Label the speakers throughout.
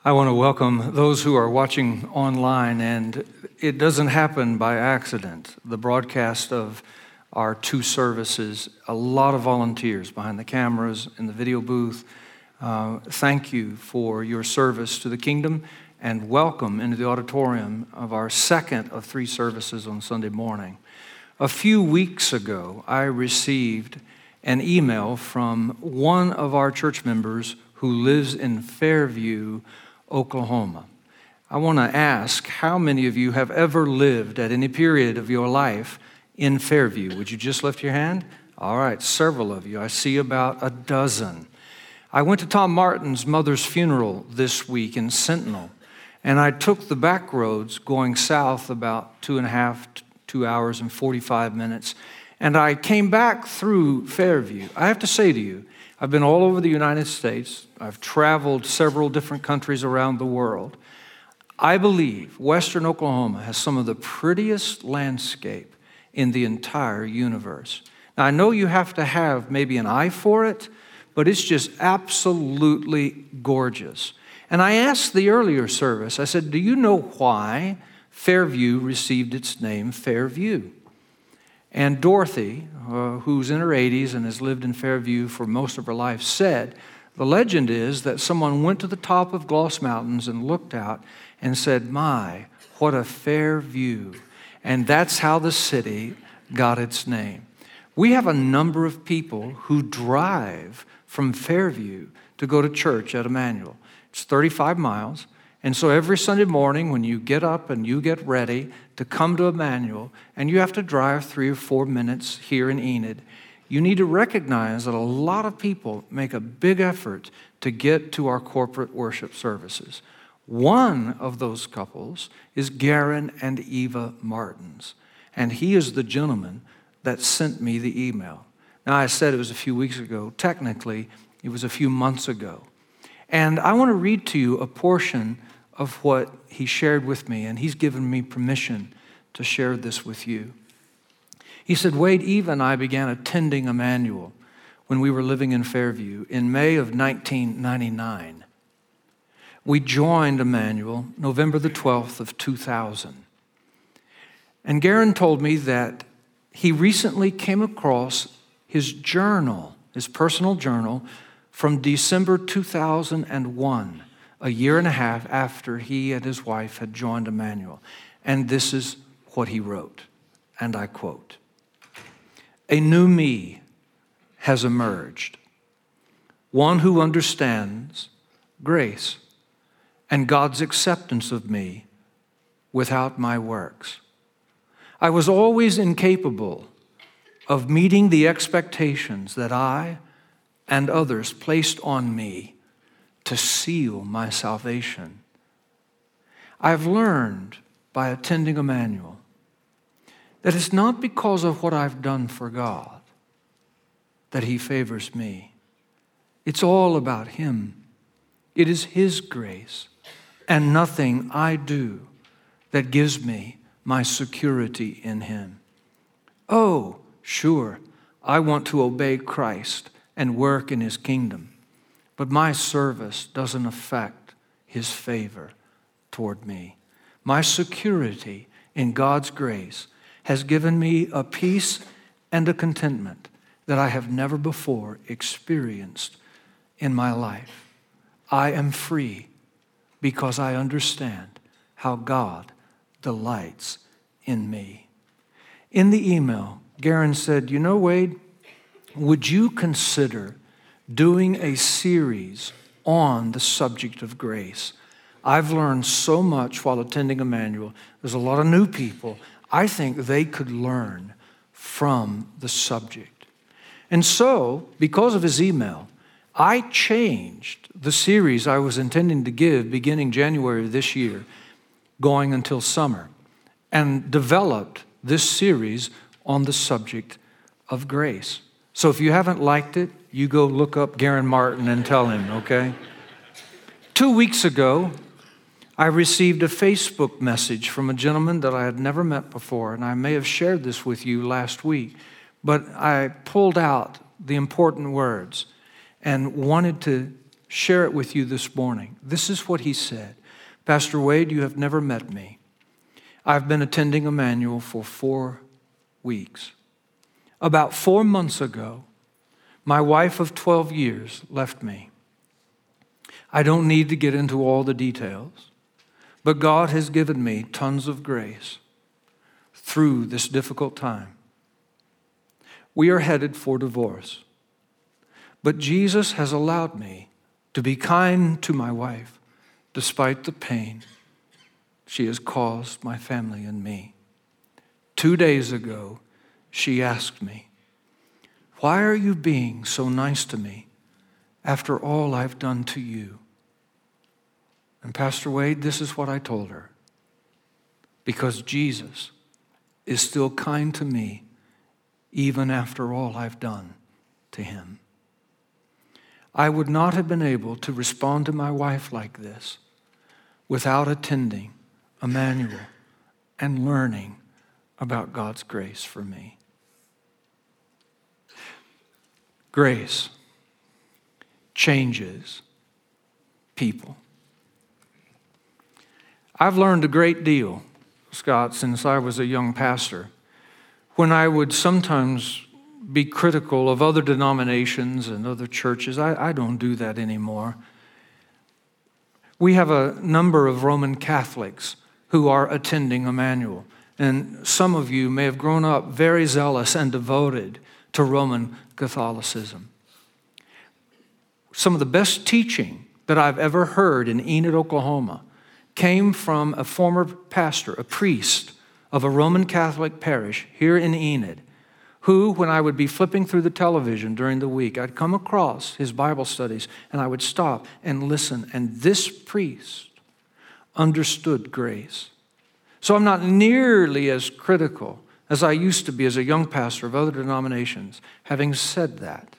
Speaker 1: I want to welcome those who are watching online, and it doesn't happen by accident. The broadcast of our two services, a lot of volunteers behind the cameras in the video booth. Thank you for your service to the kingdom, and welcome into the auditorium of our second of three services on Sunday morning. A few weeks ago, I received an email from one of our church members who lives in Fairview, Oklahoma. I want to ask how many of you have ever lived at any period of your life in Fairview? Would you just lift your hand? All right, several of you. I see about a dozen. I went to Tom Martin's mother's funeral this week in Sentinel, and I took the back roads going south about 2 hours and 45 minutes, and I came back through Fairview. I have to say to you, I've been all over the United States. I've traveled several different countries around the world. I believe Western Oklahoma has some of the prettiest landscape in the entire universe. Now, I know you have to have maybe an eye for it, but it's just absolutely gorgeous. And I asked the earlier service, I said, do you know why Fairview received its name Fairview? And Dorothy, who's in her 80s and has lived in Fairview for most of her life, said, the legend is that someone went to the top of Gloss Mountains and looked out and said, my, what a fair view. And that's how the city got its name. We have a number of people who drive from Fairview to go to church at Emmanuel. It's 35 miles. And so every Sunday morning when you get up and you get ready to come to Emmanuel, and you have to drive 3 or 4 minutes here in Enid, you need to recognize that a lot of people make a big effort to get to our corporate worship services. One of those couples is Garen and Eva Martins, and he is the gentleman that sent me the email. Now, I said it was a few weeks ago. Technically, it was a few months ago. And I want to read to you a portion of what he shared with me, and he's given me permission to share this with you. He said, Wade, Eva and I began attending Emmanuel when we were living in Fairview in May of 1999. We joined Emmanuel November the 12th of 2000. And Garen told me that he recently came across his journal, his personal journal, from December 2001, a year and a half after he and his wife had joined Emmanuel. And this is what he wrote, and I quote, a new me has emerged, one who understands grace and God's acceptance of me without my works. I was always incapable of meeting the expectations that I and others placed on me to seal my salvation. I've learned by attending Emmanuel that it's not because of what I've done for God that He favors me. It's all about Him. It is His grace and nothing I do that gives me my security in Him. Oh, sure, I want to obey Christ and work in His kingdom, but my service doesn't affect His favor toward me. My security in God's grace has given me a peace and a contentment that I have never before experienced in my life. I am free because I understand how God delights in me. In the email, Garen said, you know, Wade, would you consider doing a series on the subject of grace? I've learned so much while attending Emmanuel. There's a lot of new people. I think they could learn from the subject. And so, because of his email, I changed the series I was intending to give beginning January of this year, going until summer, and developed this series on the subject of grace. So if you haven't liked it, you go look up Garen Martin and tell him, okay? 2 weeks ago, I received a Facebook message from a gentleman that I had never met before, and I may have shared this with you last week, but I pulled out the important words and wanted to share it with you this morning. This is what he said. Pastor Wade, you have never met me. I've been attending Emmanuel for 4 weeks. About 4 months ago, my wife of 12 years left me. I don't need to get into all the details, but God has given me tons of grace through this difficult time. We are headed for divorce, but Jesus has allowed me to be kind to my wife despite the pain she has caused my family and me. 2 days ago, she asked me, "Why are you being so nice to me after all I've done to you?" And Pastor Wade, this is what I told her. Because Jesus is still kind to me even after all I've done to him. I would not have been able to respond to my wife like this without attending Emmanuel and learning about God's grace for me. Grace changes people. I've learned a great deal, Scott, since I was a young pastor. When I would sometimes be critical of other denominations and other churches, I don't do that anymore. We have a number of Roman Catholics who are attending Emmanuel. And some of you may have grown up very zealous and devoted to Roman Catholicism. Some of the best teaching that I've ever heard in Enid, Oklahoma, came from a former pastor, a priest of a Roman Catholic parish here in Enid, who, when I would be flipping through the television during the week, I'd come across his Bible studies and I would stop and listen. And this priest understood grace. So I'm not nearly as critical as I used to be as a young pastor of other denominations. Having said that,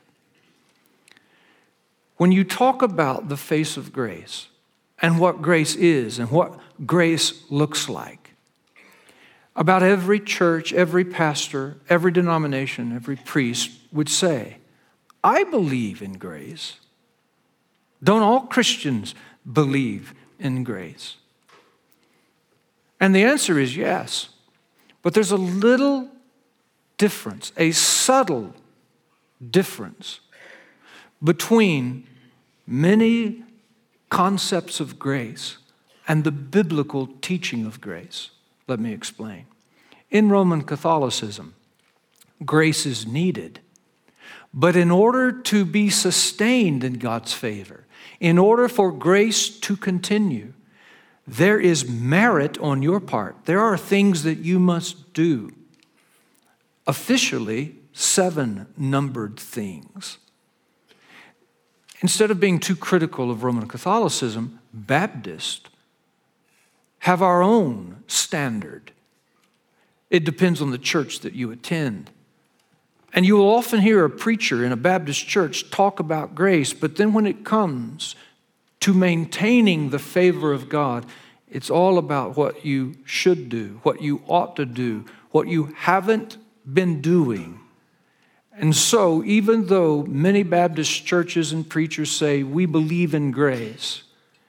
Speaker 1: when you talk about the face of grace and what grace is and what grace looks like, about every church, every pastor, every denomination, every priest would say, I believe in grace. Don't all Christians believe in grace? And the answer is yes. But there's a little difference, a subtle difference between many concepts of grace and the biblical teaching of grace. Let me explain. In Roman Catholicism, grace is needed. But in order to be sustained in God's favor, in order for grace to continue, there is merit on your part. There are things that you must do. Officially, 7 numbered things. Instead of being too critical of Roman Catholicism, Baptists have our own standard. It depends on the church that you attend. And you will often hear a preacher in a Baptist church talk about grace, but then when it comes to maintaining the favor of God, it's all about what you should do, what you ought to do, what you haven't been doing. And so, even though many Baptist churches and preachers say, we believe in grace,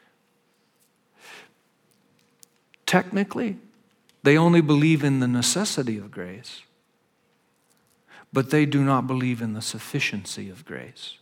Speaker 1: technically, they only believe in the necessity of grace, but they do not believe in the sufficiency of grace.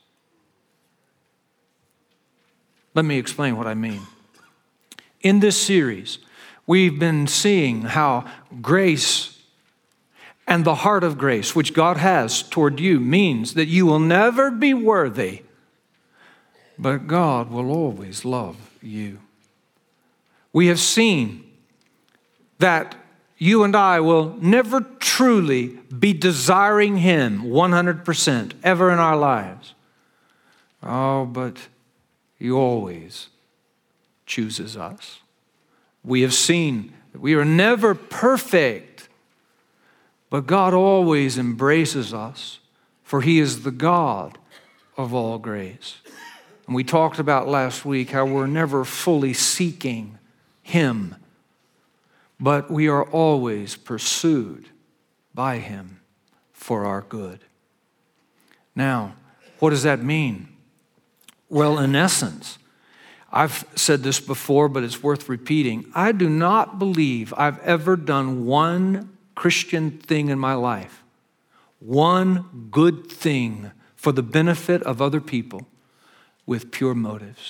Speaker 1: Let me explain what I mean. In this series, we've been seeing how grace and the heart of grace, which God has toward you, means that you will never be worthy, but God will always love you. We have seen that you and I will never truly be desiring Him 100% ever in our lives. Oh, but He always chooses us. We have seen that we are never perfect, but God always embraces us, for He is the God of all grace. And we talked about last week how we're never fully seeking Him, but we are always pursued by Him for our good. Now, what does that mean? Well, in essence, I've said this before, but it's worth repeating. I do not believe I've ever done one Christian thing in my life, one good thing for the benefit of other people with pure motives.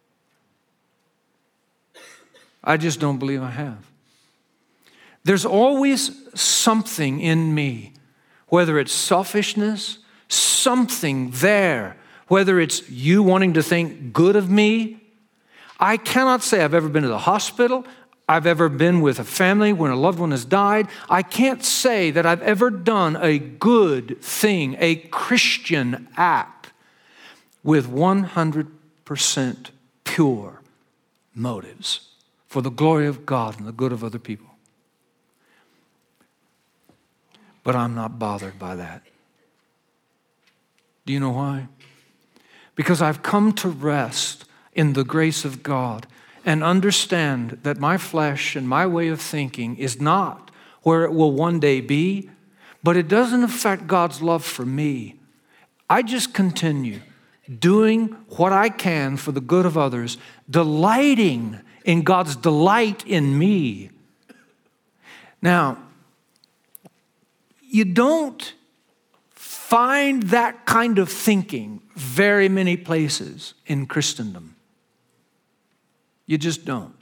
Speaker 1: I just don't believe I have. There's always something in me, whether it's selfishness, something there, whether it's you wanting to think good of me. I cannot say I've ever been to the hospital. I've ever been with a family when a loved one has died. I can't say that I've ever done a good thing, a Christian act, with 100% pure motives for the glory of God and the good of other people. But I'm not bothered by that. Do you know why? Because I've come to rest in the grace of God and understand that my flesh and my way of thinking is not where it will one day be, but it doesn't affect God's love for me. I just continue doing what I can for the good of others, delighting in God's delight in me. Now, you don't find that kind of thinking very many places in Christendom. You just don't.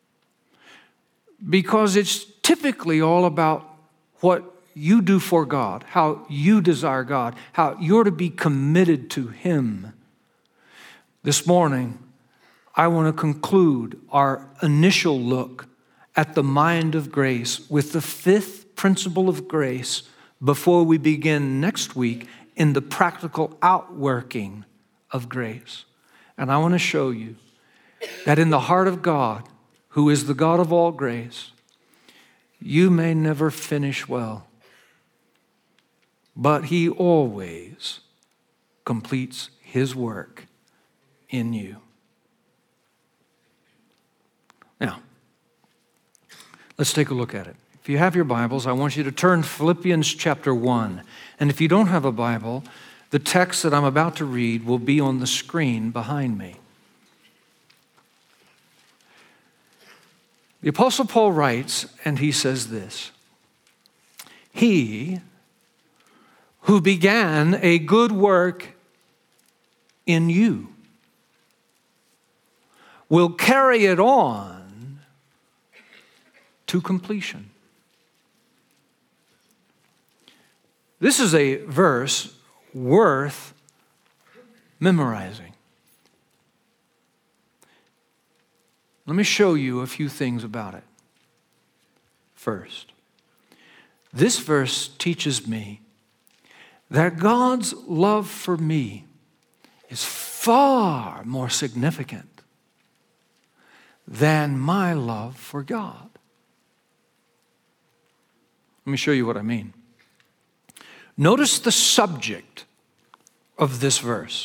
Speaker 1: Because it's typically all about what you do for God, how you desire God, how you're to be committed to Him. This morning, I want to conclude our initial look at the mind of grace with the fifth principle of grace before we begin next week in the practical outworking of grace. And I want to show you that in the heart of God, who is the God of all grace, you may never finish well, but He always completes His work in you. Now, let's take a look at it. If you have your Bibles, I want you to turn to Philippians chapter 1. And if you don't have a Bible, the text that I'm about to read will be on the screen behind me. The Apostle Paul writes, and he says this: He who began a good work in you will carry it on to completion. This is a verse worth memorizing. Let me show you a few things about it. First, this verse teaches me that God's love for me is far more significant than my love for God. Let me show you what I mean. Notice the subject of this verse.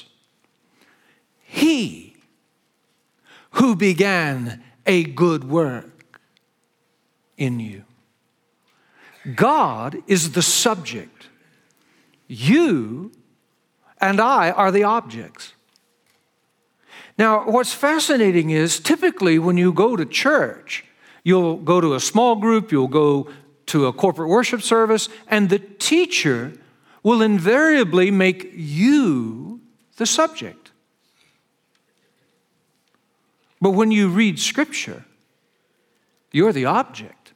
Speaker 1: He who began a good work in you. God is the subject. You and I are the objects. Now, what's fascinating is typically when you go to church, you'll go to a small group, you'll go to a corporate worship service, and the teacher will invariably make you the subject. But when you read Scripture, you're the object.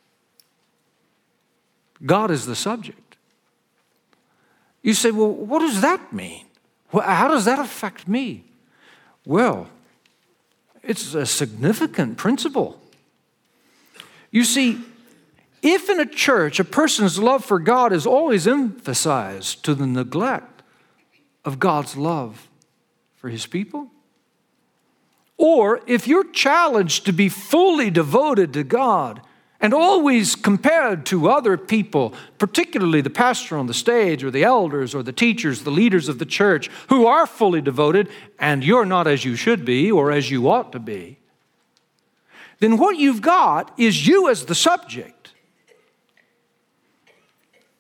Speaker 1: God is the subject. You say, well, what does that mean? How does that affect me? Well, it's a significant principle. You see, if in a church a person's love for God is always emphasized to the neglect of God's love for His people, or if you're challenged to be fully devoted to God and always compared to other people, particularly the pastor on the stage or the elders or the teachers, the leaders of the church who are fully devoted, and you're not as you should be or as you ought to be, then what you've got is you as the subject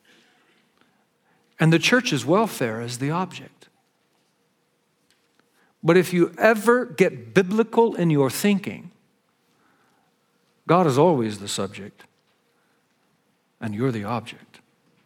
Speaker 1: and the church's welfare as the object. But if you ever get biblical in your thinking, God is always the subject, and you're the object.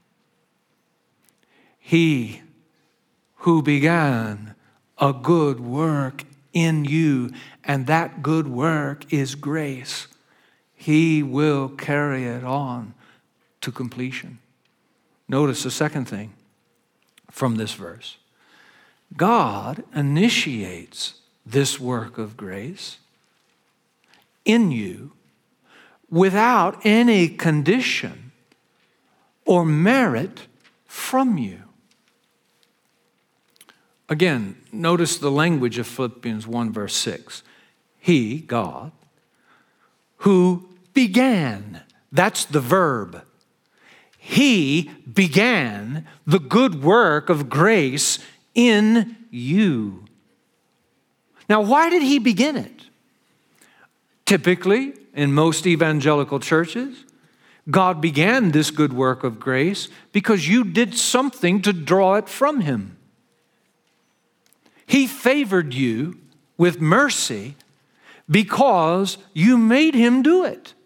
Speaker 1: He who began a good work in you, and that good work is grace, He will carry it on to completion. Notice the second thing from this verse. God initiates this work of grace in you without any condition or merit from you. Again, notice the language of Philippians 1 verse 6. He, God, who began, that's the verb. He began the good work of grace in you. Now, why did He begin it? Typically, in most evangelical churches, God began this good work of grace because you did something to draw it from Him. He favored you with mercy because you made Him do it.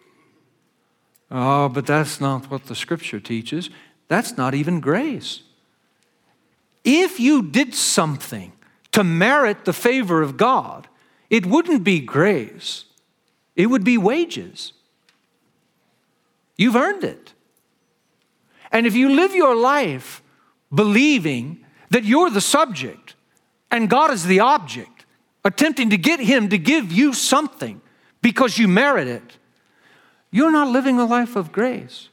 Speaker 1: Oh, but that's not what the Scripture teaches. That's not even grace. If you did something to merit the favor of God, it wouldn't be grace. It would be wages. You've earned it. And if you live your life believing that you're the subject and God is the object, attempting to get Him to give you something because you merit it, you're not living a life of grace.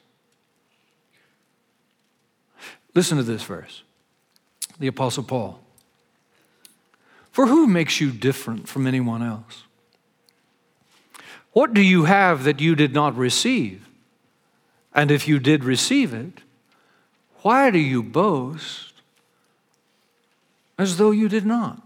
Speaker 1: Listen to this verse. The Apostle Paul. For who makes you different from anyone else? What do you have that you did not receive? And if you did receive it, why do you boast as though you did not?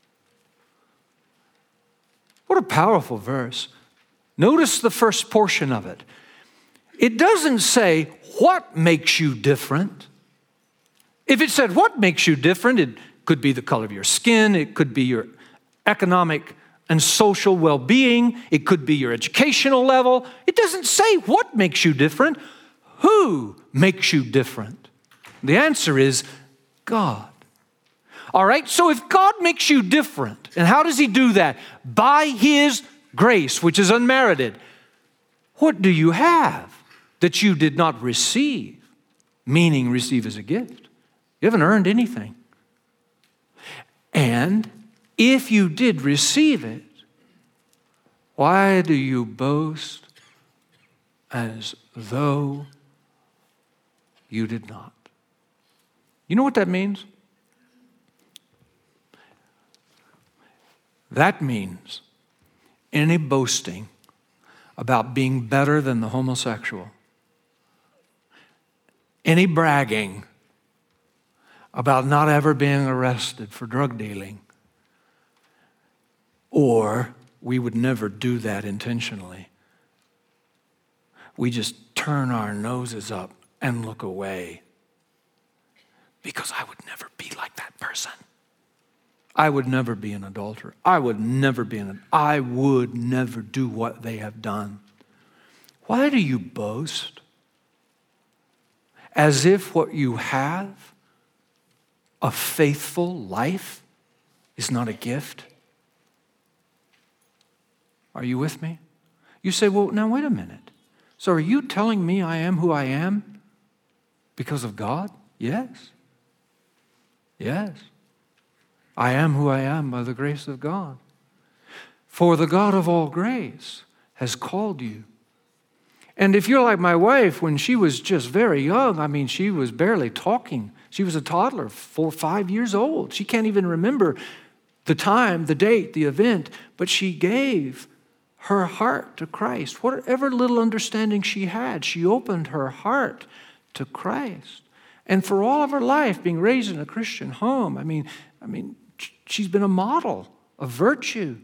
Speaker 1: What a powerful verse. Notice the first portion of it. It doesn't say what makes you different. If it said what makes you different, it could be the color of your skin, it could be your economic and social well-being, it could be your educational level. It doesn't say what makes you different. Who makes you different? The answer is God. All right, so if God makes you different, and how does He do that? By His grace, which is unmerited. What do you have that you did not receive? Meaning receive as a gift. You haven't earned anything. And if you did receive it, why do you boast as though you did not? You know what that means? That means any boasting about being better than the homosexual, any bragging about not ever being arrested for drug dealing, or we would never do that intentionally. We just turn our noses up and look away because I would never be like that person. I would never be an adulterer. I would never do what they have done. Why do you boast? As if what you have, a faithful life, is not a gift? Are you with me? You say, well, now wait a minute. So are you telling me I am who I am because of God? Yes. Yes. I am who I am by the grace of God. For the God of all grace has called you. And if you're like my wife, when she was just very young, she was barely talking. She was a toddler, 4 or 5 years old. She can't even remember the time, the date, the event, but she gave her heart to Christ. Whatever little understanding she had, she opened her heart to Christ. And for all of her life, being raised in a Christian home, she's been a model of virtue.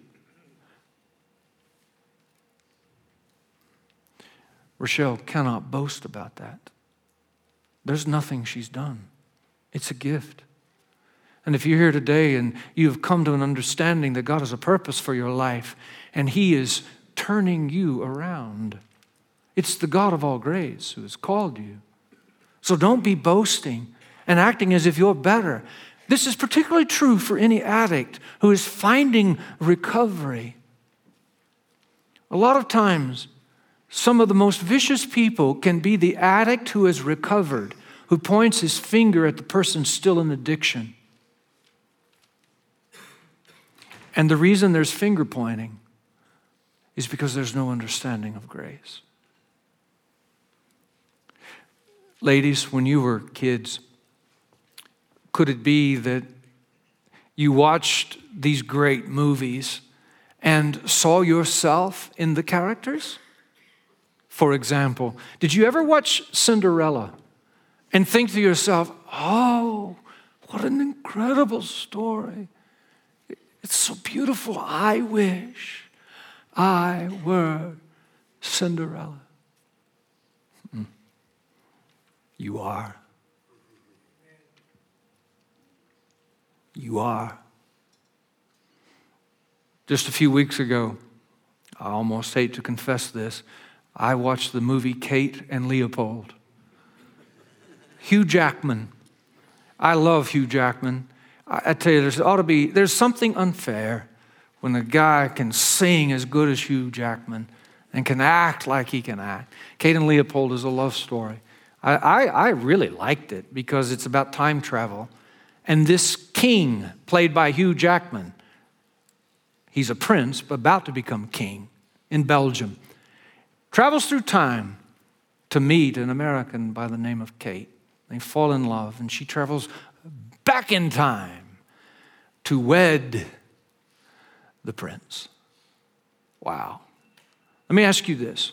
Speaker 1: Rochelle cannot boast about that. There's nothing she's done. It's a gift. And if you're here today and you've come to an understanding that God has a purpose for your life and He is turning you around, it's the God of all grace who has called you. So don't be boasting and acting as if you're better. This is particularly true for any addict who is finding recovery. A lot of times, some of the most vicious people can be the addict who has recovered, who points his finger at the person still in addiction. And the reason there's finger pointing is because there's no understanding of grace. Ladies, when you were kids, could it be that you watched these great movies and saw yourself in the characters? For example, did you ever watch Cinderella and think to yourself, oh, what an incredible story. It's so beautiful. I wish I were Cinderella. You are. You are. Just a few weeks ago, I almost hate to confess this, I watched the movie Kate and Leopold. Hugh Jackman. I love Hugh Jackman. I tell you, there's something unfair when a guy can sing as good as Hugh Jackman and can act like he can act. Kate and Leopold is a love story. I really liked it because it's about time travel. And this king, played by Hugh Jackman, he's a prince, but about to become king in Belgium, travels through time to meet an American by the name of Kate. They fall in love, and she travels back in time to wed the prince. Wow. Let me ask you this.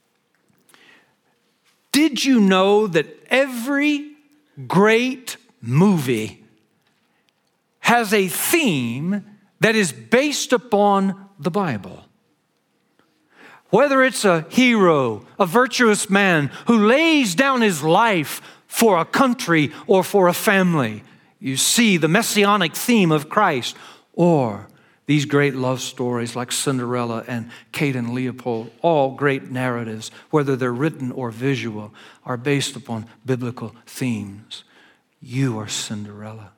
Speaker 1: Did you know that every great movie has a theme that is based upon the Bible? Whether it's a hero, a virtuous man who lays down his life for a country or for a family, you see the messianic theme of Christ, or these great love stories like Cinderella and Kate and Leopold, all great narratives, whether they're written or visual, are based upon biblical themes. You are Cinderella.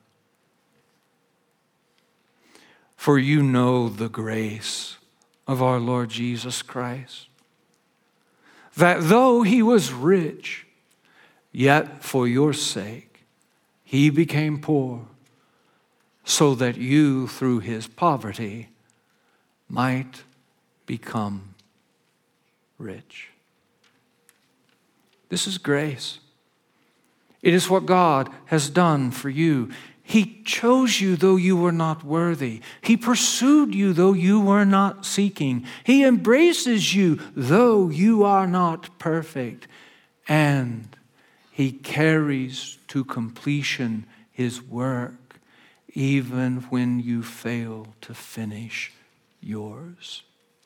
Speaker 1: For you know the grace of our Lord Jesus Christ, that though He was rich, yet for your sake He became poor, so that you through His poverty might become rich. This is grace. It is what God has done for you. He chose you though you were not worthy. He pursued you though you were not seeking. He embraces you though you are not perfect. And He carries to completion His work even when you fail to finish yours.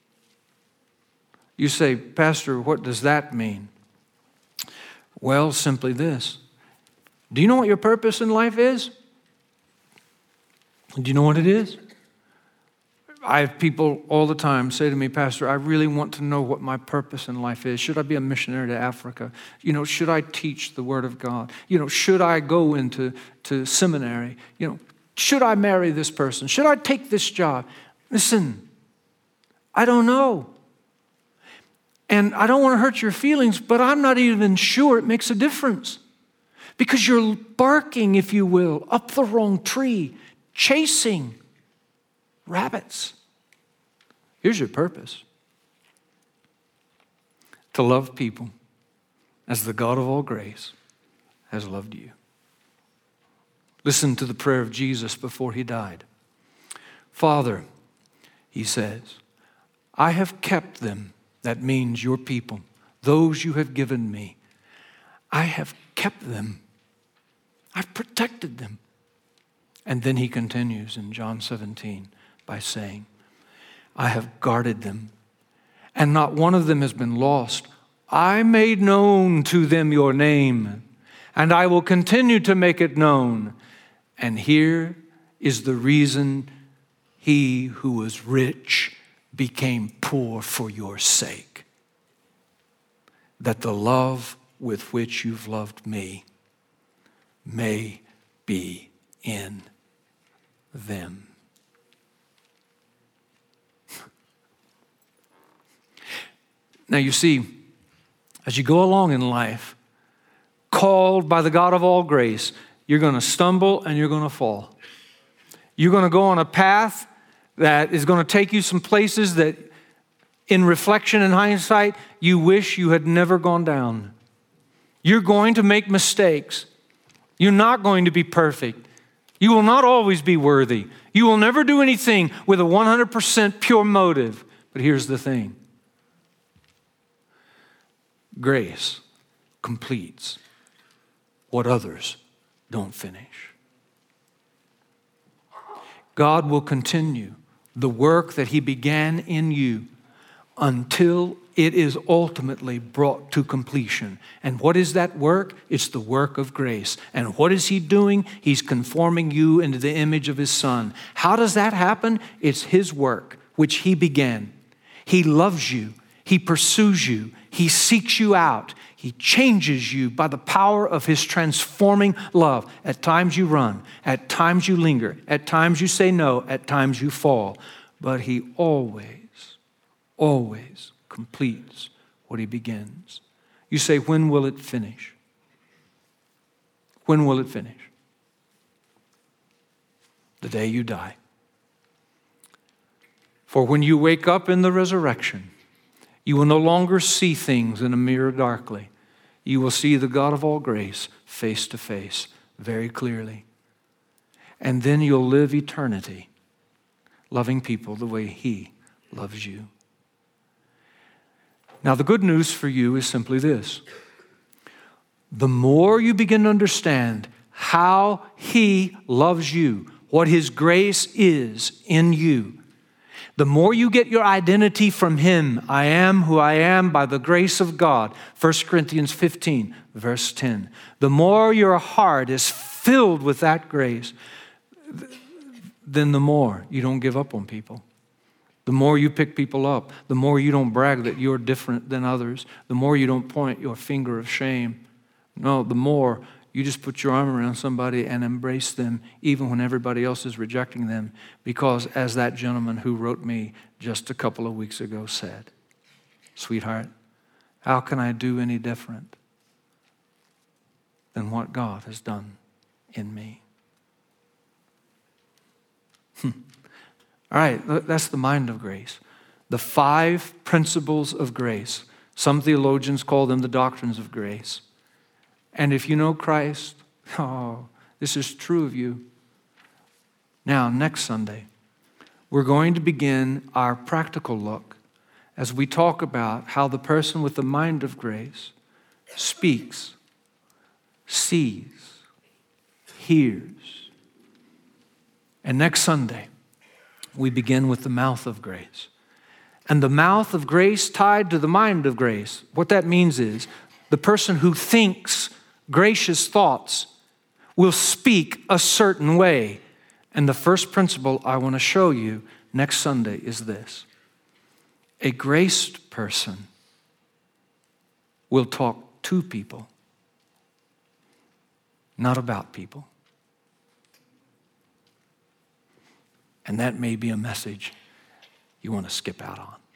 Speaker 1: You say, Pastor, what does that mean? Well, simply this. Do you know what your purpose in life is? Do you know what it is? I have people all the time say to me, Pastor, I really want to know what my purpose in life is. Should I be a missionary to Africa? Should I teach the Word of God? Should I go into seminary? Should I marry this person? Should I take this job? Listen, I don't know. And I don't want to hurt your feelings, but I'm not even sure it makes a difference. Because you're barking, if you will, up the wrong tree, chasing rabbits. Here's your purpose. To love people as the God of all grace has loved you. Listen to the prayer of Jesus before He died. Father, He says, I have kept them. That means your people, those you have given me. I have kept them. I've protected them. And then He continues in John 17 by saying, I have guarded them, and not one of them has been lost. I made known to them your name, and I will continue to make it known. And here is the reason he who was rich became poor for your sake, that the love with which you've loved me may be in them. Now you see, as you go along in life, called by the God of all grace, you're going to stumble and you're going to fall. You're going to go on a path that is going to take you some places that, in reflection and hindsight, you wish you had never gone down. You're going to make mistakes. You're not going to be perfect. You will not always be worthy. You will never do anything with a 100% pure motive. But here's the thing. Grace completes what others don't finish. God will continue the work that He began in you until it is ultimately brought to completion. And what is that work? It's the work of grace. And what is He doing? He's conforming you into the image of His Son. How does that happen? It's His work, which He began. He loves you. He pursues you. He seeks you out. He changes you by the power of His transforming love. At times you run. At times you linger. At times you say no. At times you fall. But He always completes what He begins. You say, when will it finish? When will it finish? The day you die. For when you wake up in the resurrection, you will no longer see things in a mirror darkly. You will see the God of all grace face to face very clearly. And then you'll live eternity loving people the way He loves you. Now, the good news for you is simply this. The more you begin to understand how He loves you, what His grace is in you, the more you get your identity from Him, I am who I am by the grace of God, 1 Corinthians 15, verse 10. The more your heart is filled with that grace, then the more you don't give up on people. The more you pick people up, the more you don't brag that you're different than others, the more you don't point your finger of shame. No, the more you just put your arm around somebody and embrace them even when everybody else is rejecting them. Because as that gentleman who wrote me just a couple of weeks ago said, sweetheart, how can I do any different than what God has done in me? All right, that's the mind of grace. The 5 principles of grace. Some theologians call them the doctrines of grace. And if you know Christ, this is true of you. Now, next Sunday, we're going to begin our practical look as we talk about how the person with the mind of grace speaks, sees, hears. And next Sunday, we begin with the mouth of grace. And the mouth of grace tied to the mind of grace. What that means is the person who thinks gracious thoughts will speak a certain way. And the first principle I want to show you next Sunday is this. A graced person will talk to people, not about people. And that may be a message you want to skip out on.